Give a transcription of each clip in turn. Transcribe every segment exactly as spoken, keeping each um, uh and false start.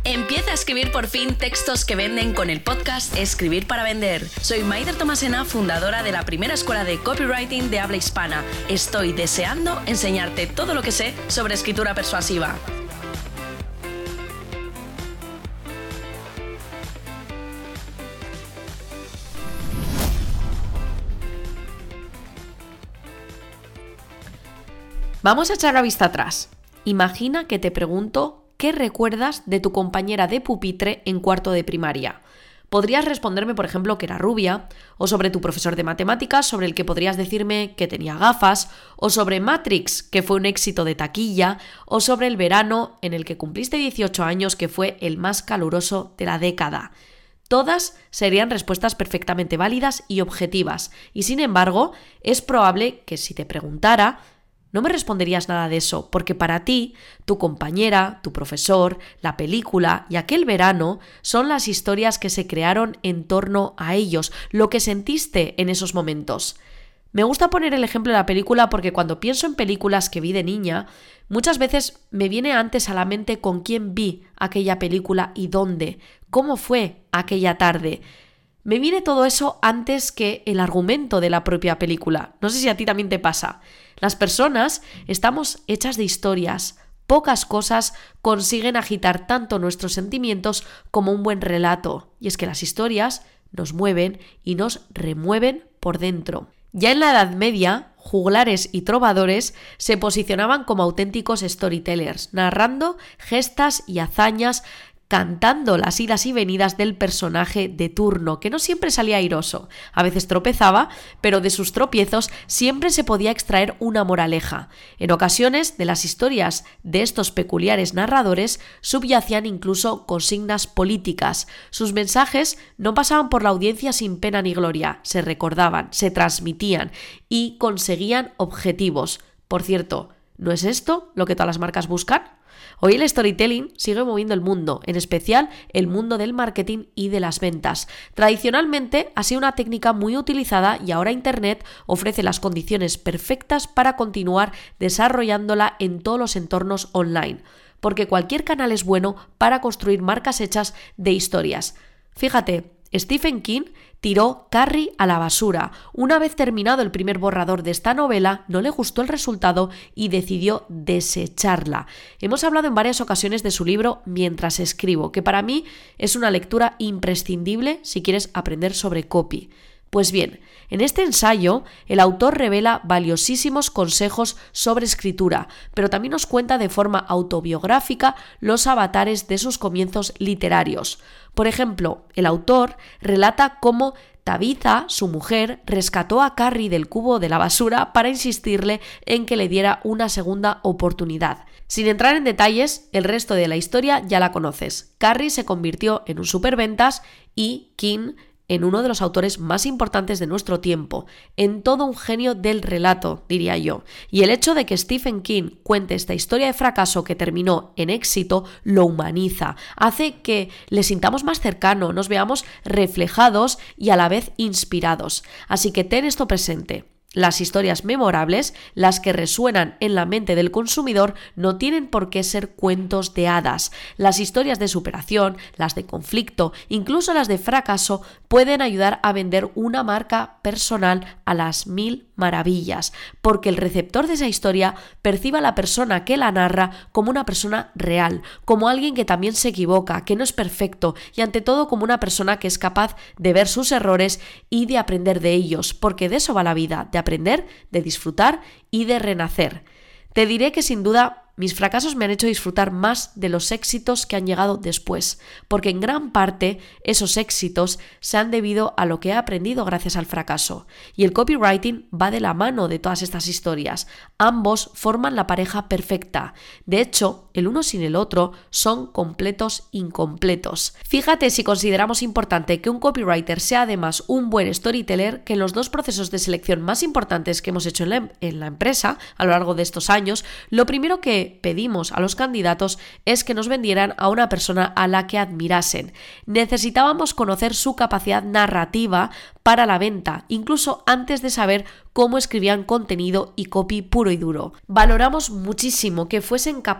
Empieza a escribir por fin textos que venden con el podcast Escribir para Vender. Soy Maider Tomasena, fundadora de la primera escuela de copywriting de habla hispana. Estoy deseando enseñarte todo lo que sé sobre escritura persuasiva. Vamos a echar la vista atrás. Imagina que te pregunto ¿qué recuerdas de tu compañera de pupitre en cuarto de primaria? Podrías responderme, por ejemplo, que era rubia, o sobre tu profesor de matemáticas, sobre el que podrías decirme que tenía gafas, o sobre Matrix, que fue un éxito de taquilla, o sobre el verano en el que cumpliste dieciocho años, que fue el más caluroso de la década. Todas serían respuestas perfectamente válidas y objetivas, y sin embargo, es probable que si te preguntara, no me responderías nada de eso, porque para ti, tu compañera, tu profesor, la película y aquel verano son las historias que se crearon en torno a ellos, lo que sentiste en esos momentos. Me gusta poner el ejemplo de la película porque cuando pienso en películas que vi de niña, muchas veces me viene antes a la mente con quién vi aquella película y dónde, cómo fue aquella tarde. Me viene todo eso antes que el argumento de la propia película. No sé si a ti también te pasa. Las personas estamos hechas de historias. Pocas cosas consiguen agitar tanto nuestros sentimientos como un buen relato. Y es que las historias nos mueven y nos remueven por dentro. Ya en la Edad Media, juglares y trovadores se posicionaban como auténticos storytellers, narrando gestas y hazañas, cantando las idas y venidas del personaje de turno, que no siempre salía airoso. A veces tropezaba, pero de sus tropiezos siempre se podía extraer una moraleja. En ocasiones, de las historias de estos peculiares narradores subyacían incluso consignas políticas. Sus mensajes no pasaban por la audiencia sin pena ni gloria, se recordaban, se transmitían y conseguían objetivos. Por cierto, ¿no es esto lo que todas las marcas buscan? Hoy el storytelling sigue moviendo el mundo, en especial el mundo del marketing y de las ventas. Tradicionalmente ha sido una técnica muy utilizada y ahora Internet ofrece las condiciones perfectas para continuar desarrollándola en todos los entornos online, porque cualquier canal es bueno para construir marcas hechas de historias. Fíjate, Stephen King tiró Carrie a la basura. Una vez terminado el primer borrador de esta novela, no le gustó el resultado y decidió desecharla. Hemos hablado en varias ocasiones de su libro Mientras escribo, que para mí es una lectura imprescindible si quieres aprender sobre copy. Pues bien, en este ensayo, el autor revela valiosísimos consejos sobre escritura, pero también nos cuenta de forma autobiográfica los avatares de sus comienzos literarios. Por ejemplo, el autor relata cómo Tabitha, su mujer, rescató a Carrie del cubo de la basura para insistirle en que le diera una segunda oportunidad. Sin entrar en detalles, el resto de la historia ya la conoces. Carrie se convirtió en un superventas y King en uno de los autores más importantes de nuestro tiempo, en todo un genio del relato, diría yo. Y el hecho de que Stephen King cuente esta historia de fracaso que terminó en éxito, lo humaniza, hace que le sintamos más cercano, nos veamos reflejados y a la vez inspirados. Así que ten esto presente. Las historias memorables, las que resuenan en la mente del consumidor, no tienen por qué ser cuentos de hadas. Las historias de superación, las de conflicto, incluso las de fracaso, pueden ayudar a vender una marca personal a las mil maravillas, porque el receptor de esa historia percibe a la persona que la narra como una persona real, como alguien que también se equivoca, que no es perfecto y ante todo como una persona que es capaz de ver sus errores y de aprender de ellos, porque de eso va la vida, de aprender, de disfrutar y de renacer. Te diré que sin duda mis fracasos me han hecho disfrutar más de los éxitos que han llegado después, porque en gran parte esos éxitos se han debido a lo que he aprendido gracias al fracaso. Y el copywriting va de la mano de todas estas historias. Ambos forman la pareja perfecta. De hecho, el uno sin el otro son completos incompletos. Fíjate si consideramos importante que un copywriter sea además un buen storyteller, que en los dos procesos de selección más importantes que hemos hecho en la, en la empresa a lo largo de estos años, lo primero que pedimos a los candidatos es que nos vendieran a una persona a la que admirasen. Necesitábamos conocer su capacidad narrativa para la venta, incluso antes de saber cómo escribían contenido y copy puro y duro. Valoramos muchísimo que fuesen capaces de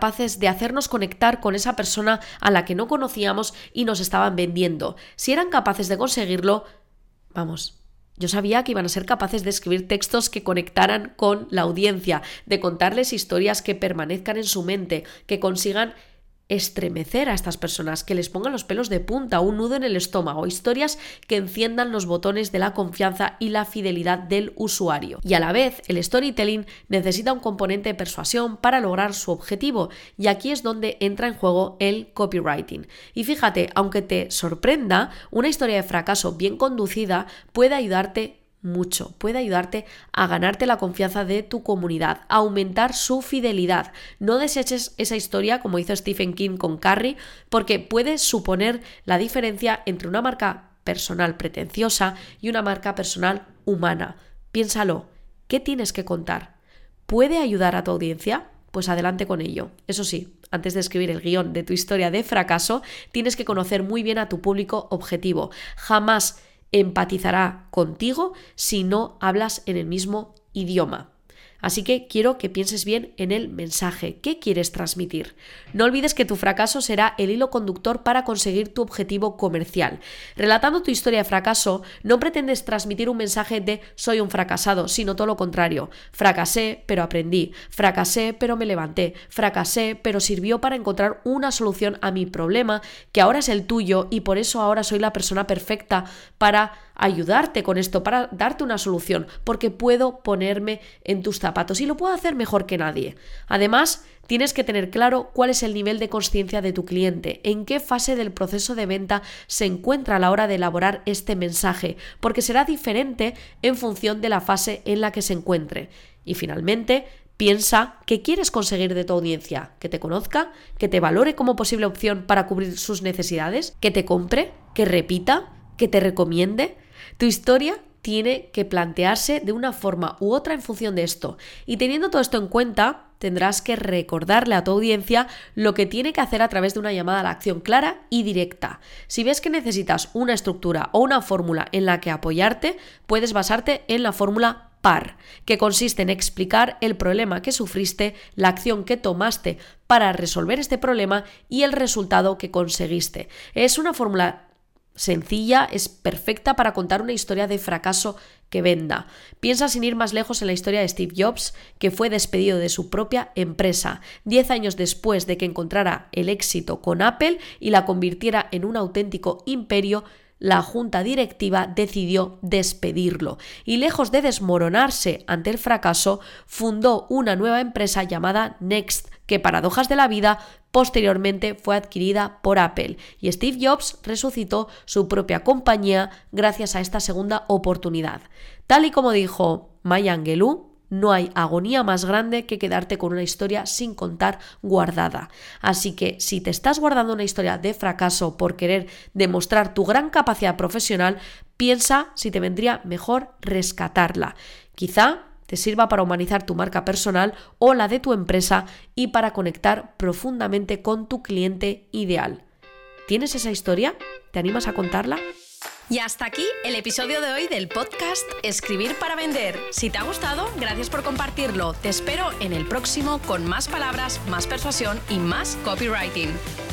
de hacernos conectar con esa persona a la que no conocíamos y nos estaban vendiendo. Si eran capaces de conseguirlo, vamos, yo sabía que iban a ser capaces de escribir textos que conectaran con la audiencia, de contarles historias que permanezcan en su mente, que consigan estremecer a estas personas, que les pongan los pelos de punta, un nudo en el estómago, historias que enciendan los botones de la confianza y la fidelidad del usuario. Y a la vez, el storytelling necesita un componente de persuasión para lograr su objetivo, y aquí es donde entra en juego el copywriting. Y fíjate, aunque te sorprenda, una historia de fracaso bien conducida puede ayudarte mucho, puede ayudarte a ganarte la confianza de tu comunidad, a aumentar su fidelidad. No deseches esa historia como hizo Stephen King con Carrie, porque puede suponer la diferencia entre una marca personal pretenciosa y una marca personal humana. Piénsalo, ¿qué tienes que contar? ¿Puede ayudar a tu audiencia? Pues adelante con ello. Eso sí, antes de escribir el guión de tu historia de fracaso, tienes que conocer muy bien a tu público objetivo. Jamás empatizará contigo si no hablas en el mismo idioma. Así que quiero que pienses bien en el mensaje. ¿Qué quieres transmitir? No olvides que tu fracaso será el hilo conductor para conseguir tu objetivo comercial. Relatando tu historia de fracaso, no pretendes transmitir un mensaje de soy un fracasado, sino todo lo contrario. Fracasé, pero aprendí. Fracasé, pero me levanté. Fracasé, pero sirvió para encontrar una solución a mi problema, que ahora es el tuyo, y por eso ahora soy la persona perfecta para ayudarte con esto, para darte una solución, porque puedo ponerme en tus zapatos y lo puedo hacer mejor que nadie. Además, tienes que tener claro cuál es el nivel de consciencia de tu cliente, en qué fase del proceso de venta se encuentra a la hora de elaborar este mensaje, porque será diferente en función de la fase en la que se encuentre. Y finalmente, piensa qué quieres conseguir de tu audiencia, que te conozca, que te valore como posible opción para cubrir sus necesidades, que te compre, que repita, que te recomiende. Tu historia tiene que plantearse de una forma u otra en función de esto. Y teniendo todo esto en cuenta, tendrás que recordarle a tu audiencia lo que tiene que hacer a través de una llamada a la acción clara y directa. Si ves que necesitas una estructura o una fórmula en la que apoyarte, puedes basarte en la fórmula P A R, que consiste en explicar el problema que sufriste, la acción que tomaste para resolver este problema y el resultado que conseguiste. Es una fórmula sencilla, es perfecta para contar una historia de fracaso que venda. Piensa sin ir más lejos en la historia de Steve Jobs, que fue despedido de su propia empresa diez años después de que encontrara el éxito con Apple y la convirtiera en un auténtico imperio. La junta directiva decidió despedirlo y, lejos de desmoronarse ante el fracaso, fundó una nueva empresa llamada Next, que, paradojas de la vida, posteriormente fue adquirida por Apple, y Steve Jobs resucitó su propia compañía gracias a esta segunda oportunidad. Tal y como dijo Maya Angelou, no hay agonía más grande que quedarte con una historia sin contar guardada. Así que si te estás guardando una historia de fracaso por querer demostrar tu gran capacidad profesional, piensa si te vendría mejor rescatarla. Quizá te sirva para humanizar tu marca personal o la de tu empresa y para conectar profundamente con tu cliente ideal. ¿Tienes esa historia? ¿Te animas a contarla? Y hasta aquí el episodio de hoy del podcast Escribir para Vender. Si te ha gustado, gracias por compartirlo. Te espero en el próximo con más palabras, más persuasión y más copywriting.